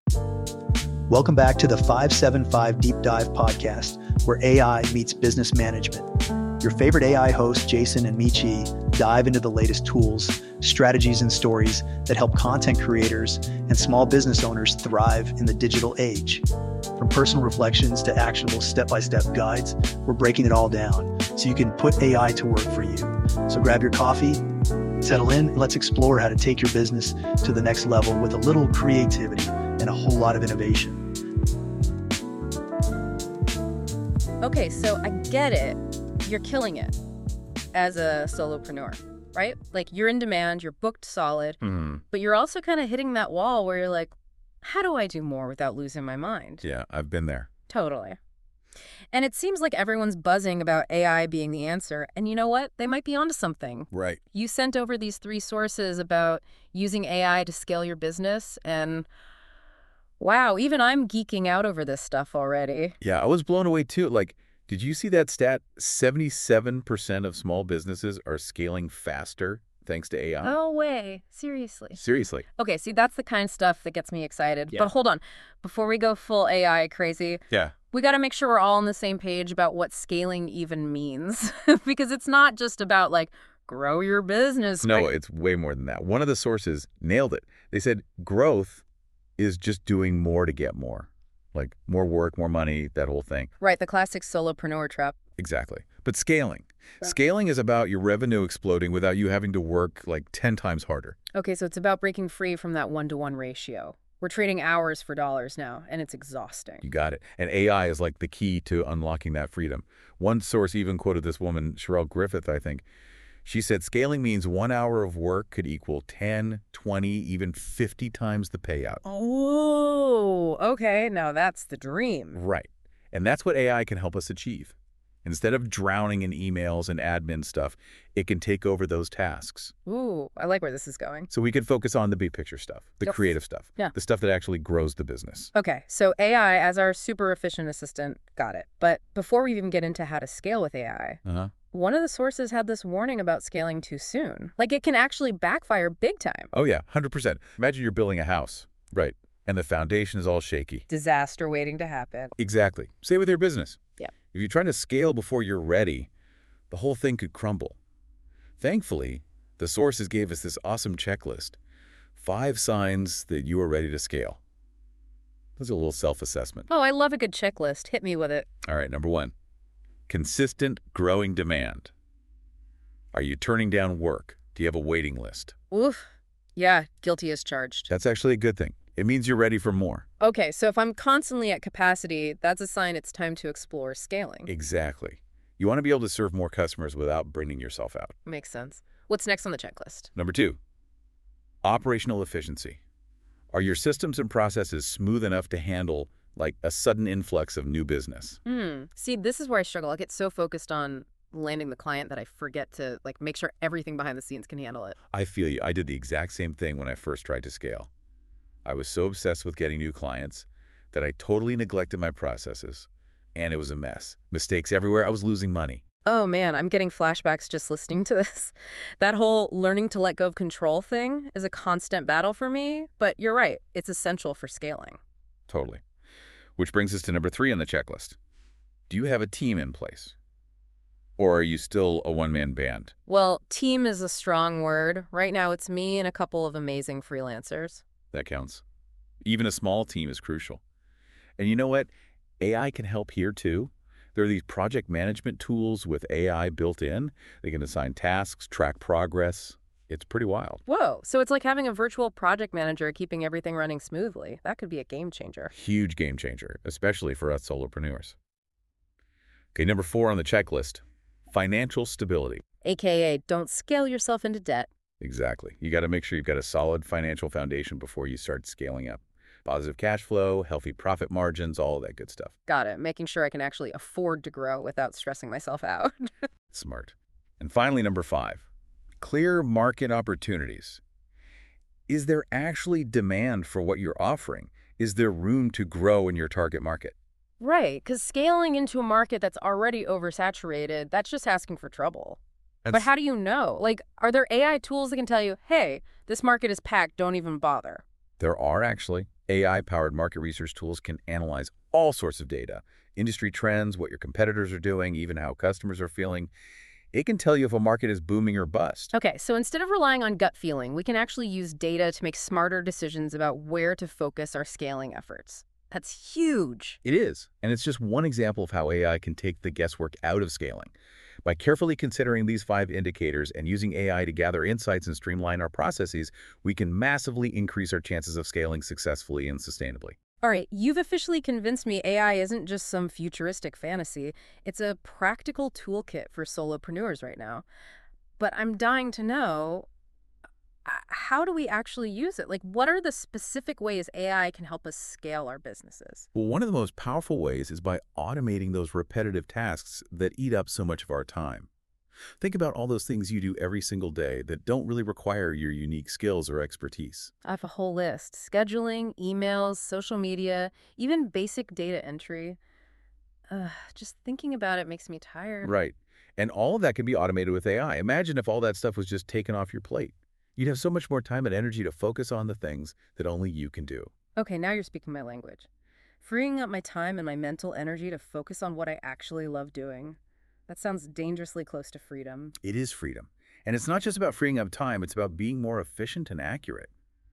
Welcome back to the 575 Deep Dive podcast, where AI meets business management. Your favorite AI hosts, Jason and Michi, dive into the latest tools, strategies, and stories that help content creators and small business owners thrive in the digital age. From personal reflections to actionable step-by-step guides, we're breaking it all down so you can put AI to work for you. So grab your coffee, settle in, and let's explore how to take your business to the next level with a little creativity and a whole lot of innovation. Okay, so I get it. You're killing it as a solopreneur, right? Like, you're in demand, you're booked solid, but you're also kind of hitting that wall where you're like, how do I do more without losing my mind? Yeah, I've been there. Totally. And it seems like everyone's buzzing about AI being the answer. And you know what? They might be onto something. Right. You sent over these 3 sources about using AI to scale your business, and wow, even I'm geeking out over this stuff already. Yeah, I was blown away too. Like, did you see that stat? 77% of small businesses are scaling faster thanks to AI. No way. Seriously. Seriously. Okay, see, that's the kind of stuff that gets me excited. Yeah. But hold on. Before we go full AI crazy, Yeah. we got to make sure we're all on the same page about what scaling even means. Because it's not just about, like, grow your business. No, it's way more than that. One of the sources nailed it. They said growth is just doing more to get more. Like more work, more money, that whole thing. Right, the classic solopreneur trap. Exactly. But scaling. Scaling is about your revenue exploding without you having to work like 10 times harder. Okay, so it's about breaking free from that 1-to-1 ratio. We're trading hours for dollars now, and it's exhausting. You got it. And AI is like the key to unlocking that freedom. One source even quoted this woman, Cheryl Griffith, I think. She said, scaling means 1 hour of work could equal 10, 20, even 50 times the payout. Oh, okay. Now that's the dream. Right. And that's what AI can help us achieve. Instead of drowning in emails and admin stuff, it can take over those tasks. Ooh, I like where this is going. So we can focus on the big picture stuff, the Yes. creative stuff, Yeah. the stuff that actually grows the business. Okay, so AI as our super efficient assistant, got it. But before we even get into how to scale with AI, one of the sources had this warning about scaling too soon. Like, it can actually backfire big time. Oh yeah, 100%. Imagine you're building a house, right? And the foundation is all shaky. Disaster waiting to happen. Exactly. Same with your business. Yeah. If you're trying to scale before you're ready, the whole thing could crumble. Thankfully, the sources gave us this awesome checklist. 5 signs that you are ready to scale. That's a little self-assessment. Oh, I love a good checklist. Hit me with it. All right, number 1. Consistent growing demand. Are you turning down work? Do you have a waiting list? Oof. Yeah, guilty as charged. That's actually a good thing. It means you're ready for more. Okay, so if I'm constantly at capacity, that's a sign it's time to explore scaling. Exactly. You want to be able to serve more customers without burning yourself out. Makes sense. What's next on the checklist? Number 2, operational efficiency. Are your systems and processes smooth enough to handle like a sudden influx of new business? See, this is where I struggle. I get so focused on landing the client that I forget to like make sure everything behind the scenes can handle it. I feel you. I did the exact same thing when I first tried to scale. I was so obsessed with getting new clients that I totally neglected my processes, and it was a mess. Mistakes everywhere. I was losing money. Oh man, I'm getting flashbacks just listening to this. That whole learning to let go of control thing is a constant battle for me, but you're right. It's essential for scaling. Totally. Which brings us to number 3 on the checklist. Do you have a team in place? Or are you still a one-man band? Well, team is a strong word. Right now it's me and a couple of amazing freelancers. That counts. Even a small team is crucial. And you know what? AI can help here too. There are these project management tools with AI built in. They can assign tasks, track progress. It's pretty wild. Whoa, so it's like having a virtual project manager keeping everything running smoothly. That could be a game changer. Huge game changer, especially for us solopreneurs. Okay, number 4 on the checklist, financial stability. AKA, don't scale yourself into debt. Exactly. You got to make sure you've got a solid financial foundation before you start scaling up. Positive cash flow, healthy profit margins, all of that good stuff. Got it. Making sure I can actually afford to grow without stressing myself out. Smart. And finally, number 5, clear market opportunities. Is there actually demand for what you're offering? Is there room to grow in your target market? Right, because scaling into a market that's already oversaturated, that's just asking for trouble. But how do you know? Like, are there AI tools that can tell you, hey, this market is packed, don't even bother? There are actually. AI-powered market research tools can analyze all sorts of data, industry trends, what your competitors are doing, even how customers are feeling. It can tell you if a market is booming or bust. Okay, so instead of relying on gut feeling, we can actually use data to make smarter decisions about where to focus our scaling efforts. That's huge. It is, and it's just one example of how AI can take the guesswork out of scaling. By carefully considering these 5 indicators and using AI to gather insights and streamline our processes, we can massively increase our chances of scaling successfully and sustainably. All right, you've officially convinced me AI isn't just some futuristic fantasy. It's a practical toolkit for solopreneurs right now. But I'm dying to know, how do we actually use it? Like, what are the specific ways AI can help us scale our businesses? Well, one of the most powerful ways is by automating those repetitive tasks that eat up so much of our time. Think about all those things you do every single day that don't really require your unique skills or expertise. I have a whole list. Scheduling, emails, social media, even basic data entry. Just thinking about it makes me tired. Right. And all of that can be automated with AI. Imagine if all that stuff was just taken off your plate. You'd have so much more time and energy to focus on the things that only you can do. Okay, now you're speaking my language. Freeing up my time and my mental energy to focus on what I actually love doing. That sounds dangerously close to freedom. It is freedom. And it's not just about freeing up time, it's about being more efficient and accurate.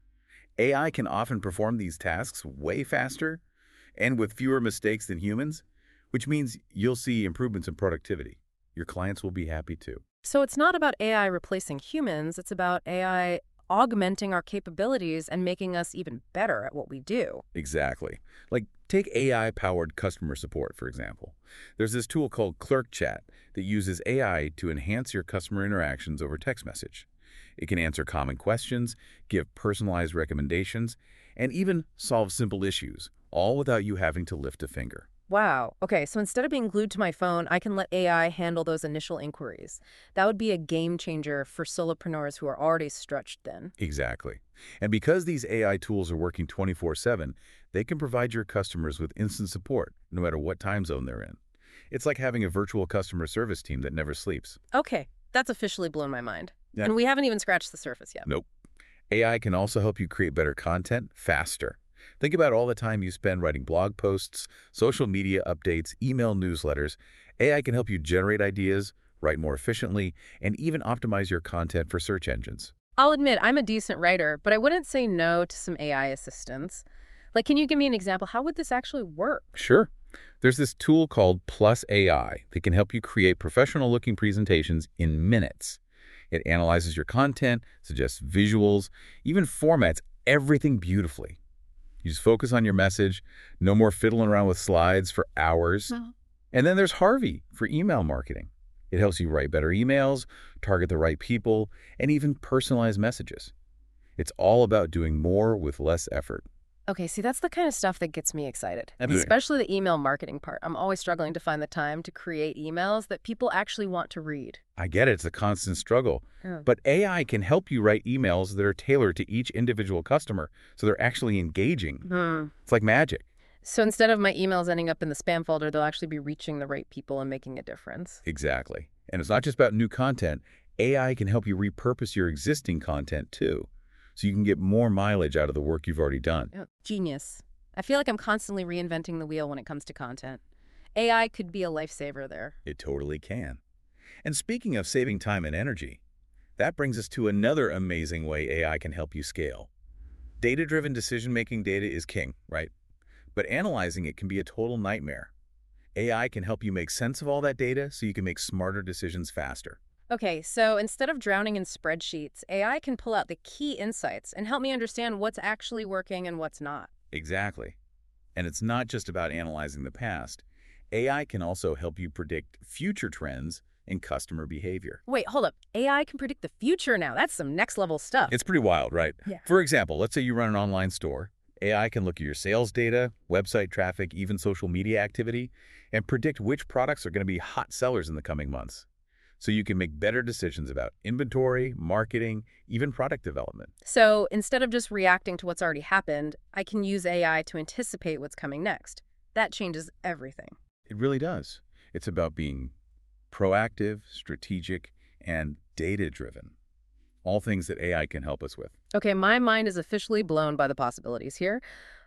AI can often perform these tasks way faster and with fewer mistakes than humans, which means you'll see improvements in productivity. Your clients will be happy too. So it's not about AI replacing humans, it's about AI augmenting our capabilities and making us even better at what we do. Exactly. Like, take AI-powered customer support, for example. There's this tool called ClerkChat that uses AI to enhance your customer interactions over text message. It can answer common questions, give personalized recommendations, and even solve simple issues, all without you having to lift a finger. Wow. Okay, so instead of being glued to my phone, I can let AI handle those initial inquiries. That would be a game changer for solopreneurs who are already stretched thin. Exactly. And because these AI tools are working 24/7, they can provide your customers with instant support, no matter what time zone they're in. It's like having a virtual customer service team that never sleeps. Okay, that's officially blown my mind. Yeah. And we haven't even scratched the surface yet. Nope. AI can also help you create better content faster. Think about all the time you spend writing blog posts, social media updates, email newsletters. AI can help you generate ideas, write more efficiently, and even optimize your content for search engines. I'll admit I'm a decent writer, but I wouldn't say no to some AI assistance. Like, can you give me an example? How would this actually work? Sure. There's this tool called Plus AI that can help you create professional-looking presentations in minutes. It analyzes your content, suggests visuals, even formats everything beautifully. You just focus on your message, no more fiddling around with slides for hours. And then there's Harvey for email marketing. It helps you write better emails, target the right people, and even personalize messages. It's all about doing more with less effort. Okay, see, that's the kind of stuff that gets me excited, Absolutely. especially the email marketing part. I'm always struggling to find the time to create emails that people actually want to read. I get it. It's a constant struggle. Yeah. But AI can help you write emails that are tailored to each individual customer, so they're actually engaging. It's like magic. So instead of my emails ending up in the spam folder, they'll actually be reaching the right people and making a difference. Exactly. And it's not just about new content. AI can help you repurpose your existing content too, so you can get more mileage out of the work you've already done. Yeah. Genius. I feel like I'm constantly reinventing the wheel when it comes to content. AI could be a lifesaver there. It totally can. And speaking of saving time and energy, that brings us to another amazing way AI can help you scale. Data-driven decision-making data is king, right? But analyzing it can be a total nightmare. AI can help you make sense of all that data so you can make smarter decisions faster. Okay, so instead of drowning in spreadsheets, AI can pull out the key insights and help me understand what's actually working and what's not. Exactly. And it's not just about analyzing the past. AI can also help you predict future trends in customer behavior. Wait, hold up. AI can predict the future now. That's some next level stuff. It's pretty wild, right? Yeah. For example, let's say you run an online store. AI can look at your sales data, website traffic, even social media activity, and predict which products are going to be hot sellers in the coming months. So you can make better decisions about inventory, marketing, even product development. So instead of just reacting to what's already happened, I can use AI to anticipate what's coming next. That changes everything. It really does. It's about being proactive, strategic, and data-driven. All things that AI can help us with. Okay, my mind is officially blown by the possibilities here.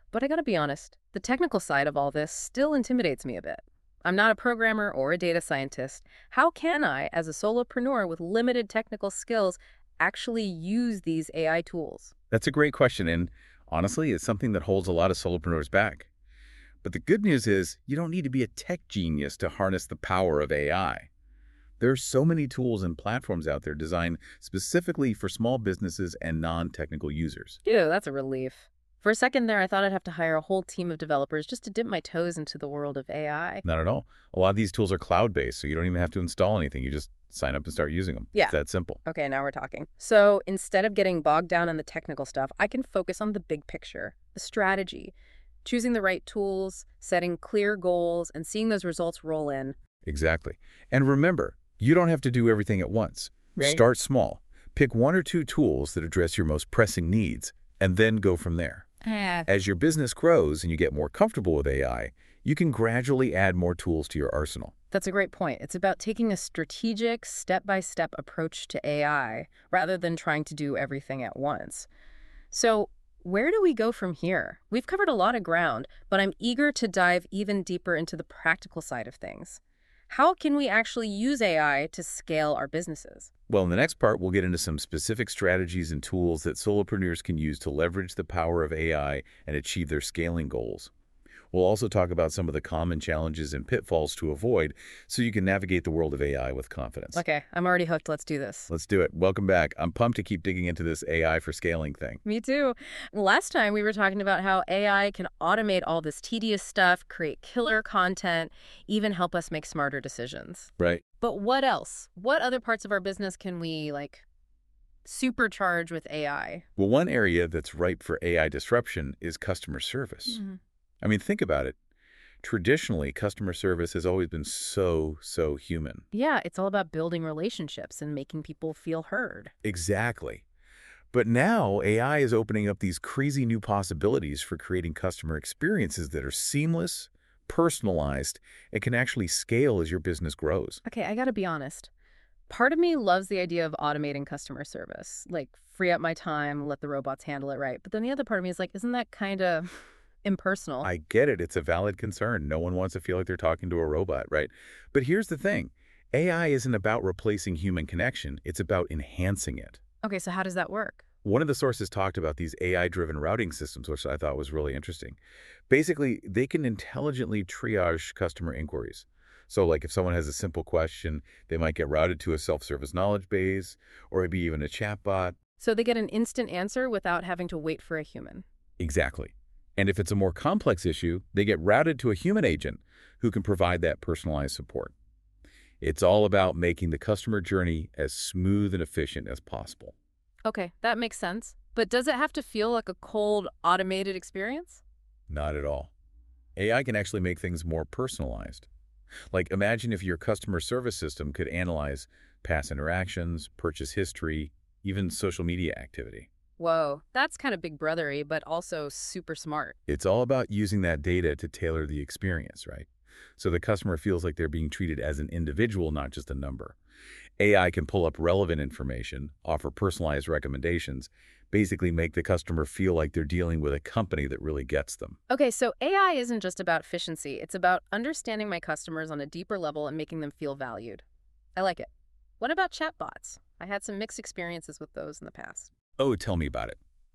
But I gotta be honest, the technical side of all this still intimidates me a bit. I'm not a programmer or a data scientist. How can I, as a solopreneur with limited technical skills, actually use these AI tools? That's a great question, and honestly, it's something that holds a lot of solopreneurs back. But the good news is you don't need to be a tech genius to harness the power of AI. There are so many tools and platforms out there designed specifically for small businesses and non-technical users. Ew, that's a relief. For a second there, I thought I'd have to hire a whole team of developers just to dip my toes into the world of AI. Not at all. A lot of these tools are cloud-based, so you don't even have to install anything. You just sign up and start using them. Yeah. It's that simple. Okay, now we're talking. So instead of getting bogged down in the technical stuff, I can focus on the big picture, the strategy, choosing the right tools, setting clear goals, and seeing those results roll in. Exactly. And remember, you don't have to do everything at once. Right. Start small. Pick 1 or 2 tools that address your most pressing needs, and then go from there. As your business grows and you get more comfortable with AI, you can gradually add more tools to your arsenal. That's a great point. It's about taking a strategic, step-by-step approach to AI rather than trying to do everything at once. So where do we go from here? We've covered a lot of ground, but I'm eager to dive even deeper into the practical side of things. How can we actually use AI to scale our businesses? Well, in the next part, we'll get into some specific strategies and tools that solopreneurs can use to leverage the power of AI and achieve their scaling goals. We'll also talk about some of the common challenges and pitfalls to avoid so you can navigate the world of AI with confidence. Okay, I'm already hooked. Let's do this. Let's do it. Welcome back. I'm pumped to keep digging into this AI for scaling thing. Me too. Last time we were talking about how AI can automate all this tedious stuff, create killer content, even help us make smarter decisions. Right. But what else? What other parts of our business can we, supercharge with AI? Well, one area that's ripe for AI disruption is customer service. I mean, think about it. Traditionally, customer service has always been so human. Yeah, it's all about building relationships and making people feel heard. Exactly. But now AI is opening up these crazy new possibilities for creating customer experiences that are seamless, personalized, and can actually scale as your business grows. Okay, I gotta be honest. Part of me loves the idea of automating customer service, like free up my time, let the robots handle it right. But then the other part of me is like, isn't that kind of impersonal? I get it. It's a valid concern. No one wants to feel like they're talking to a robot, right? But here's the thing. AI isn't about replacing human connection. It's about enhancing it. Okay, so how does that work? One of the sources talked about these AI-driven routing systems, which I thought was really interesting. Basically, they can intelligently triage customer inquiries. So like if someone has a simple question, they might get routed to a self-service knowledge base or maybe even a chatbot. So they get an instant answer without having to wait for a human. Exactly. And if it's a more complex issue, they get routed to a human agent who can provide that personalized support. It's all about making the customer journey as smooth and efficient as possible. Okay, that makes sense. But does it have to feel like a cold, automated experience? Not at all. AI can actually make things more personalized. Like imagine if your customer service system could analyze past interactions, purchase history, even social media activity. Whoa, that's kind of big brothery, but also super smart. It's all about using that data to tailor the experience, right? So the customer feels like they're being treated as an individual, not just a number. AI can pull up relevant information, offer personalized recommendations, basically make the customer feel like they're dealing with a company that really gets them. Okay, so AI isn't just about efficiency. It's about understanding my customers on a deeper level and making them feel valued. I like it. What about chatbots? I had some mixed experiences with those in the past. Oh, tell me about it.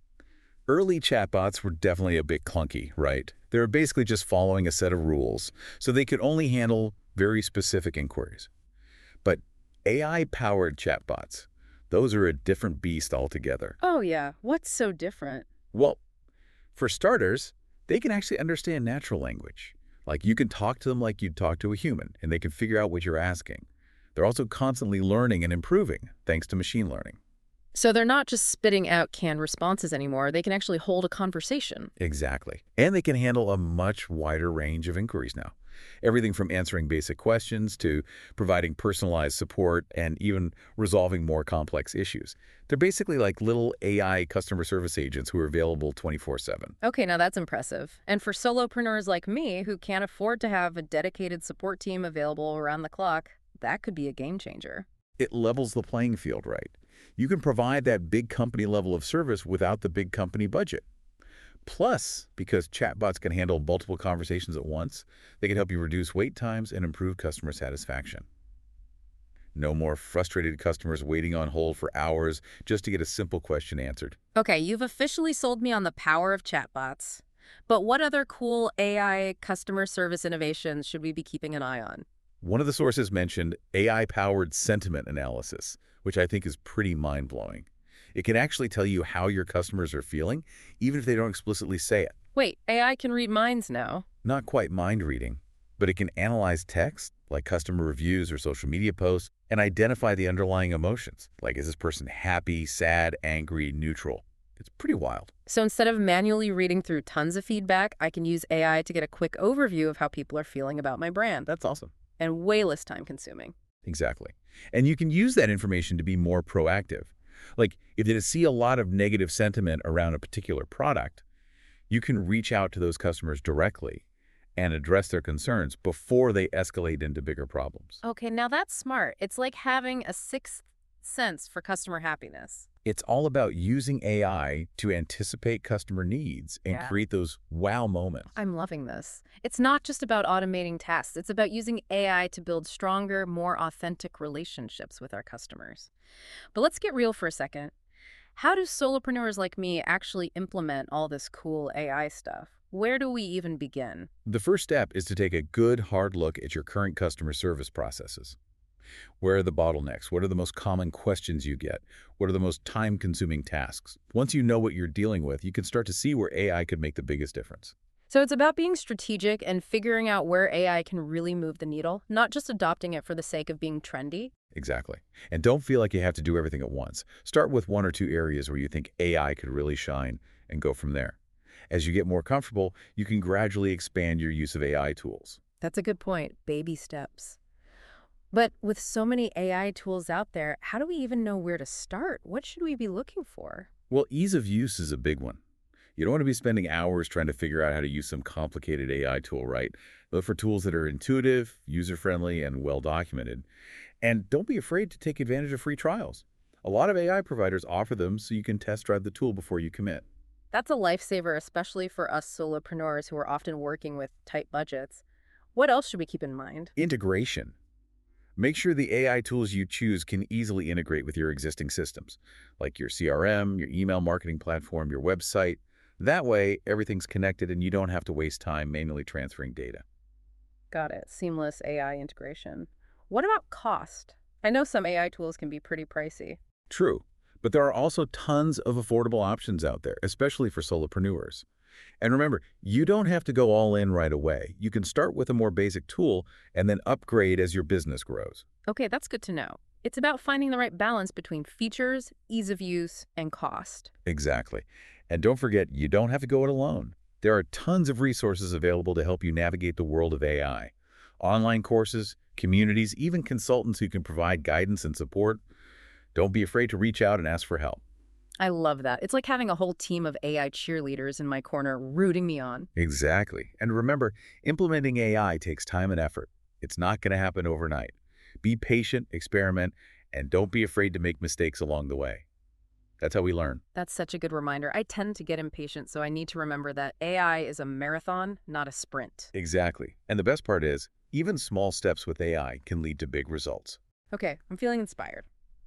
Early chatbots were definitely a bit clunky, right? They were basically just following a set of rules, so they could only handle very specific inquiries. But AI-powered chatbots, those are a different beast altogether. Oh yeah, what's so different? Well, for starters, they can actually understand natural language. Like you can talk to them like you'd talk to a human, and they can figure out what you're asking. They're also constantly learning and improving, thanks to machine learning. So they're not just spitting out canned responses anymore. They can actually hold a conversation. Exactly. And they can handle a much wider range of inquiries now. Everything from answering basic questions to providing personalized support and even resolving more complex issues. They're basically like little AI customer service agents who are available 24/7. Okay, now that's impressive. And for solopreneurs like me who can't afford to have a dedicated support team available around the clock, that could be a game changer. It levels the playing field, right? You can provide that big company level of service without the big company budget. Plus, because chatbots can handle multiple conversations at once, they can help you reduce wait times and improve customer satisfaction. No more frustrated customers waiting on hold for hours just to get a simple question answered. Okay, you've officially sold me on the power of chatbots. But what other cool AI customer service innovations should we be keeping an eye on? One of the sources mentioned AI-powered sentiment analysis, which I think is pretty mind-blowing. It can actually tell you how your customers are feeling, even if they don't explicitly say it. Wait, AI can read minds now. Not quite mind reading, but it can analyze text, like customer reviews or social media posts, and identify the underlying emotions, like is this person happy, sad, angry, neutral. It's pretty wild. So instead of manually reading through tons of feedback, I can use AI to get a quick overview of how people are feeling about my brand. That's awesome. And way less time consuming. Exactly. And you can use that information to be more proactive. Like, if you see a lot of negative sentiment around a particular product, you can reach out to those customers directly and address their concerns before they escalate into bigger problems. Okay, now that's smart. It's like having a sixth sense for customer happiness. It's all about using AI to anticipate customer needs and create those wow moments. I'm loving this. It's not just about automating tasks. It's about using AI to build stronger, more authentic relationships with our customers. But let's get real for a second. How do solopreneurs like me actually implement all this cool AI stuff? Where do we even begin? The first step is to take a good, hard look at your current customer service processes. Where are the bottlenecks? What are the most common questions you get? What are the most time-consuming tasks? Once you know what you're dealing with, you can start to see where AI could make the biggest difference. So it's about being strategic and figuring out where AI can really move the needle, not just adopting it for the sake of being trendy. Exactly. And don't feel like you have to do everything at once. Start with one or two areas where you think AI could really shine and go from there. As you get more comfortable, you can gradually expand your use of AI tools. That's a good point. Baby steps. But with so many AI tools out there, how do we even know where to start? What should we be looking for? Well, ease of use is a big one. You don't want to be spending hours trying to figure out how to use some complicated AI tool, right? Look for tools that are intuitive, user-friendly, and well-documented. And don't be afraid to take advantage of free trials. A lot of AI providers offer them so you can test drive the tool before you commit. That's a lifesaver, especially for us solopreneurs who are often working with tight budgets. What else should we keep in mind? Integration. Make sure the AI tools you choose can easily integrate with your existing systems, like your CRM, your email marketing platform, your website. That way, everything's connected and you don't have to waste time manually transferring data. Got it. Seamless AI integration. What about cost? I know some AI tools can be pretty pricey. True, but there are also tons of affordable options out there, especially for solopreneurs. And remember, you don't have to go all in right away. You can start with a more basic tool and then upgrade as your business grows. Okay, that's good to know. It's about finding the right balance between features, ease of use, and cost. Exactly. And don't forget, you don't have to go it alone. There are tons of resources available to help you navigate the world of AI. Online courses, communities, even consultants who can provide guidance and support. Don't be afraid to reach out and ask for help. I love that. It's like having a whole team of AI cheerleaders in my corner rooting me on. Exactly. And remember, implementing AI takes time and effort. It's not going to happen overnight. Be patient, experiment, and don't be afraid to make mistakes along the way. That's how we learn. That's such a good reminder. I tend to get impatient, so I need to remember that AI is a marathon, not a sprint. Exactly. And the best part is, even small steps with AI can lead to big results. Okay, I'm feeling inspired.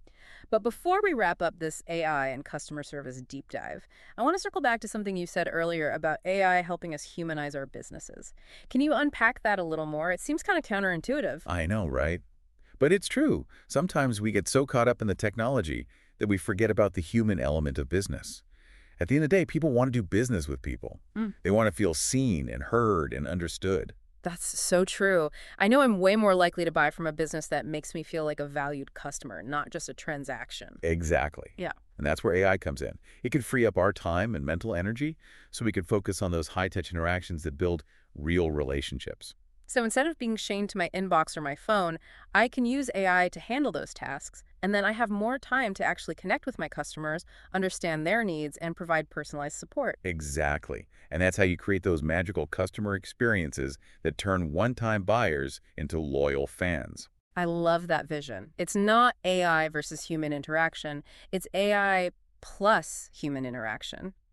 But before we wrap up this AI and customer service deep dive, I want to circle back to something you said earlier about AI helping us humanize our businesses. Can you unpack that a little more? It seems kind of counterintuitive. I know, right? But it's true. Sometimes we get so caught up in the technology that we forget about the human element of business. At the end of the day, people want to do business with people. They want to feel seen and heard and understood. That's so true. I know I'm way more likely to buy from a business that makes me feel like a valued customer, not just a transaction. Exactly. Yeah. And that's where AI comes in. It can free up our time and mental energy so we can focus on those high-touch interactions that build real relationships. So instead of being chained to my inbox or my phone, I can use AI to handle those tasks, and then I have more time to actually connect with my customers, understand their needs, and provide personalized support. Exactly. And that's how you create those magical customer experiences that turn one-time buyers into loyal fans. I love that vision. It's not AI versus human interaction. It's AI plus human interaction.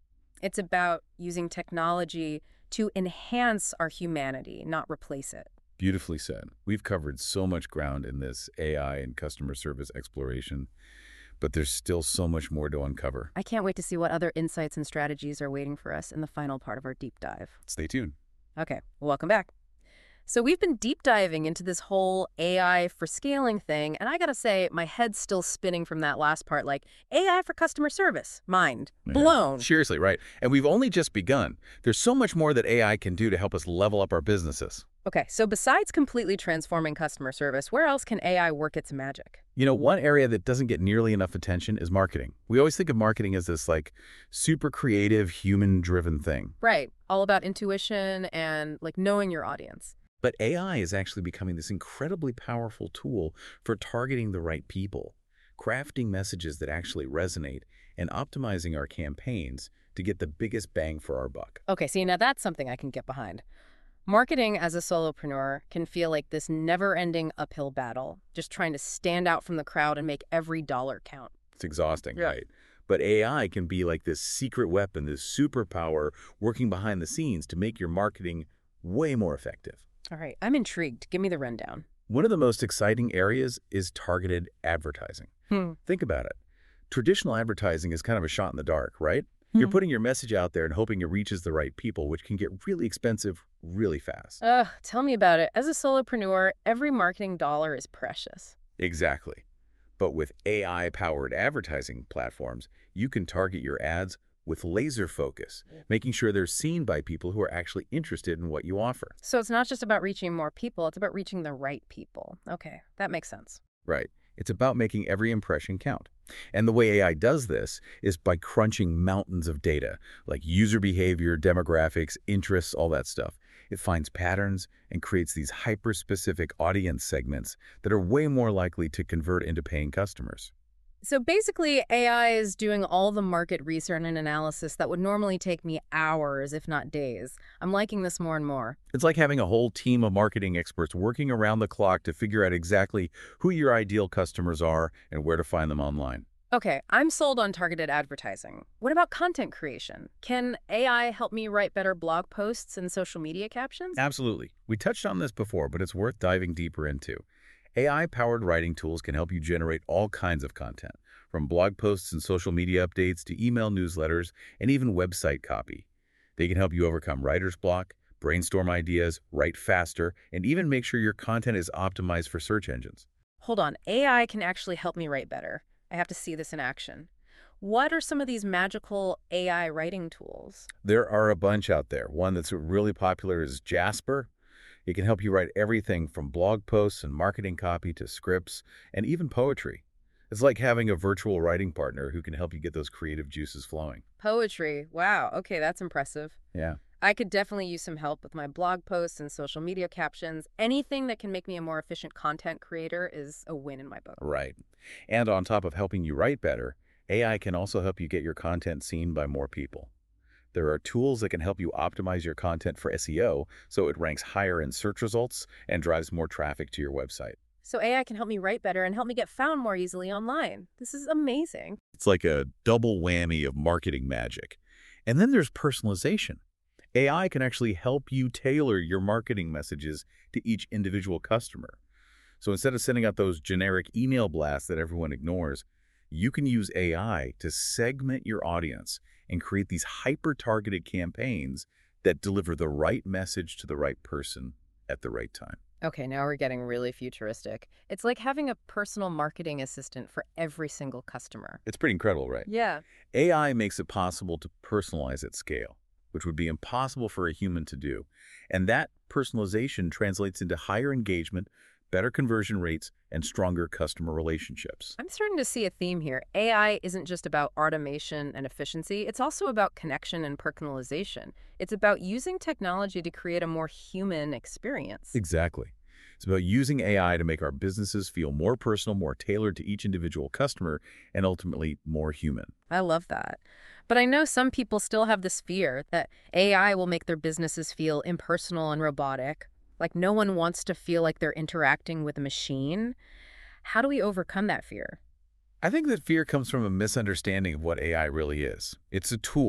It's about using technology to enhance our humanity, not replace it. Beautifully said. We've covered so much ground in this AI and customer service exploration, but there's still so much more to uncover. I can't wait to see what other insights and strategies are waiting for us in the final part of our deep dive. Stay tuned. Okay, welcome back. So we've been deep diving into this whole AI for scaling thing, and I gotta say, my head's still spinning from that last part, like AI for customer service. Mind blown. Seriously, right. And we've only just begun. There's so much more that AI can do to help us level up our businesses. Okay, so besides completely transforming customer service, where else can AI work its magic? You know, one area that doesn't get nearly enough attention is marketing. We always think of marketing as this like super creative, human-driven thing. Right, all about intuition and like knowing your audience. But AI is actually becoming this incredibly powerful tool for targeting the right people, crafting messages that actually resonate, and optimizing our campaigns to get the biggest bang for our buck. Okay, see, now that's something I can get behind. Marketing as a solopreneur can feel like this never-ending uphill battle, just trying to stand out from the crowd and make every dollar count. It's exhausting, Yeah. right? But AI can be like this secret weapon, this superpower working behind the scenes to make your marketing way more effective. All right, I'm intrigued. Give me the rundown. One of the most exciting areas is targeted advertising. Think about it. Traditional advertising is kind of a shot in the dark, right? You're putting your message out there and hoping it reaches the right people, which can get really expensive really fast. Tell me about it. As a solopreneur, every marketing dollar is precious. Exactly. But with AI-powered advertising platforms, you can target your ads with laser focus, making sure they're seen by people who are actually interested in what you offer. So it's not just about reaching more people, it's about reaching the right people. Okay, that makes sense. Right. It's about making every impression count. And the way AI does this is by crunching mountains of data, like user behavior, demographics, interests, all that stuff. It finds patterns and creates these hyper-specific audience segments that are way more likely to convert into paying customers. So basically, AI is doing all the market research and analysis that would normally take me hours, if not days. I'm liking this more and more. It's like having a whole team of marketing experts working around the clock to figure out exactly who your ideal customers are and where to find them online. Okay, I'm sold on targeted advertising. What about content creation? Can AI help me write better blog posts and social media captions? Absolutely. We touched on this before, but it's worth diving deeper into. AI-powered writing tools can help you generate all kinds of content, from blog posts and social media updates to email newsletters and even website copy. They can help you overcome writer's block, brainstorm ideas, write faster, and even make sure your content is optimized for search engines. Hold on, AI can actually help me write better. I have to see this in action. What are some of these magical AI writing tools? There are a bunch out there. One that's really popular is Jasper. It can help you write everything from blog posts and marketing copy to scripts and even poetry. It's like having a virtual writing partner who can help you get those creative juices flowing. Poetry. Wow. Okay, that's impressive. Yeah. I could definitely use some help with my blog posts and social media captions. Anything that can make me a more efficient content creator is a win in my book. Right. And on top of helping you write better, AI can also help you get your content seen by more people. There are tools that can help you optimize your content for SEO so it ranks higher in search results and drives more traffic to your website. So AI can help me write better and help me get found more easily online. This is amazing. It's like a double whammy of marketing magic. And then there's personalization. AI can actually help you tailor your marketing messages to each individual customer. So instead of sending out those generic email blasts that everyone ignores, you can use AI to segment your audience and create these hyper-targeted campaigns that deliver the right message to the right person at the right time. Okay, now we're getting really futuristic. It's like having a personal marketing assistant for every single customer. It's pretty incredible, right? Yeah. AI makes it possible to personalize at scale, which would be impossible for a human to do. And that personalization translates into higher engagement, better conversion rates, and stronger customer relationships. I'm starting to see a theme here. AI isn't just about automation and efficiency. It's also about connection and personalization. It's about using technology to create a more human experience. Exactly. It's about using AI to make our businesses feel more personal, more tailored to each individual customer, and ultimately more human. I love that. But I know some people still have this fear that AI will make their businesses feel impersonal and robotic. Like no one wants to feel like they're interacting with a machine. How do we overcome that fear? I think that fear comes from a misunderstanding of what AI really is. It's a tool,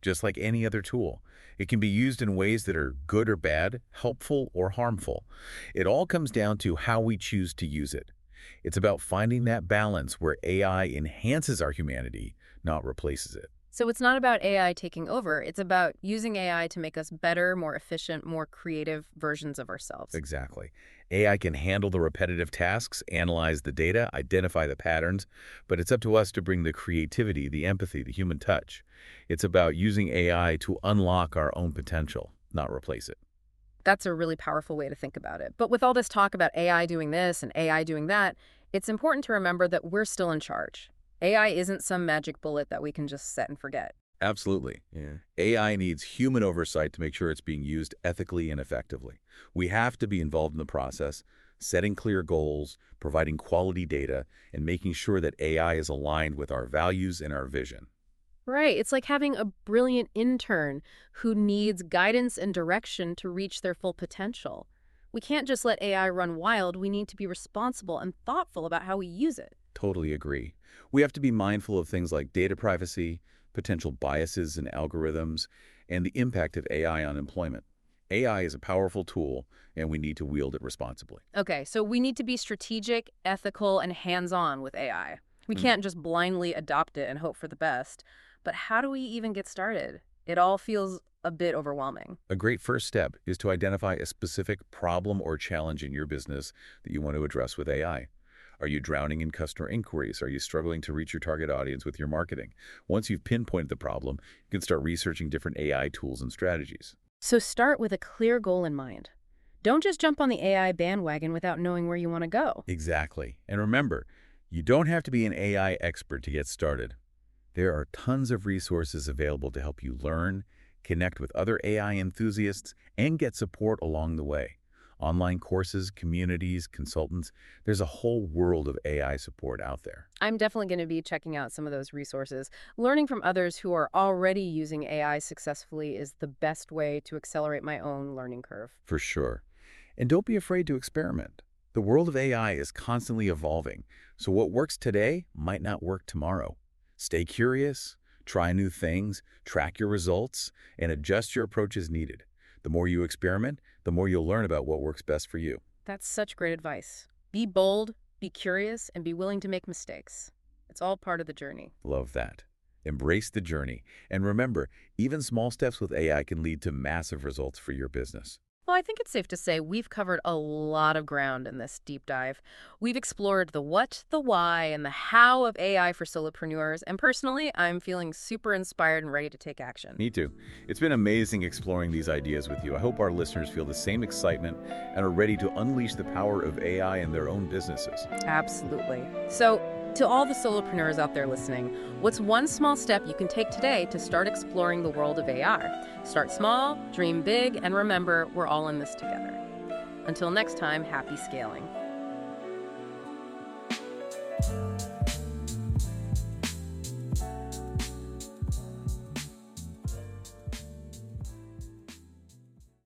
just like any other tool. It can be used in ways that are good or bad, helpful or harmful. It all comes down to how we choose to use it. It's about finding that balance where AI enhances our humanity, not replaces it. So it's not about AI taking over. It's about using AI to make us better, more efficient, more creative versions of ourselves. Exactly. AI can handle the repetitive tasks, analyze the data, identify the patterns, but it's up to us to bring the creativity, the empathy, the human touch. It's about using AI to unlock our own potential, not replace it. That's a really powerful way to think about it. But with all this talk about AI doing this and AI doing that, it's important to remember that we're still in charge. AI isn't some magic bullet that we can just set and forget. Absolutely. Yeah. AI needs human oversight to make sure it's being used ethically and effectively. We have to be involved in the process, setting clear goals, providing quality data, and making sure that AI is aligned with our values and our vision. Right. It's like having a brilliant intern who needs guidance and direction to reach their full potential. We can't just let AI run wild. We need to be responsible and thoughtful about how we use it. Totally agree. We have to be mindful of things like data privacy, potential biases in algorithms, and the impact of AI on employment. AI is a powerful tool, and we need to wield it responsibly. Okay, so we need to be strategic, ethical, and hands-on with AI. We can't just blindly adopt it and hope for the best. But how do we even get started? It all feels a bit overwhelming. A great first step is to identify a specific problem or challenge in your business that you want to address with AI. Are you drowning in customer inquiries? Are you struggling to reach your target audience with your marketing? Once you've pinpointed the problem, you can start researching different AI tools and strategies. So start with a clear goal in mind. Don't just jump on the AI bandwagon without knowing where you want to go. Exactly. And remember, you don't have to be an AI expert to get started. There are tons of resources available to help you learn, connect with other AI enthusiasts, and get support along the way. Online courses, communities, consultants, there's a whole world of AI support out there. I'm definitely going to be checking out some of those resources. Learning from others who are already using AI successfully is the best way to accelerate my own learning curve. For sure. And don't be afraid to experiment. The world of AI is constantly evolving, so what works today might not work tomorrow. Stay curious, try new things, track your results, and adjust your approach as needed. The more you experiment, the more you'll learn about what works best for you. That's such great advice. Be bold, be curious, and be willing to make mistakes. It's all part of the journey. Love that. Embrace the journey. And remember, even small steps with AI can lead to massive results for your business. Well, I think it's safe to say we've covered a lot of ground in this deep dive. We've explored the what, the why, and the how of AI for solopreneurs, and personally, I'm feeling super inspired and ready to take action. Me too. It's been amazing exploring these ideas with you. I hope our listeners feel the same excitement and are ready to unleash the power of AI in their own businesses. Absolutely. So, to all the solopreneurs out there listening, what's one small step you can take today to start exploring the world of AI? Start small, dream big, and remember, we're all in this together. Until next time, happy scaling.